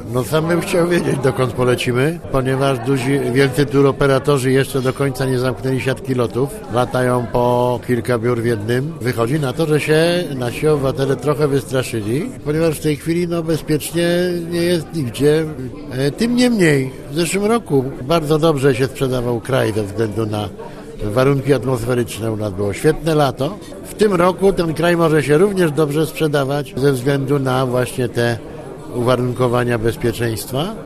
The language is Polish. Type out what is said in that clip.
No sam bym chciał wiedzieć, dokąd polecimy, ponieważ wielcy turoperatorzy jeszcze do końca nie zamknęli siatki lotów. Latają po kilka biur w jednym. Wychodzi na to, że się nasi obywatele trochę wystraszyli, ponieważ w tej chwili bezpiecznie nie jest nigdzie. Tym niemniej w zeszłym roku bardzo dobrze się sprzedawał kraj ze względu na warunki atmosferyczne. U nas było świetne lato. W tym roku ten kraj może się również dobrze sprzedawać ze względu na właśnie te uwarunkowania bezpieczeństwa.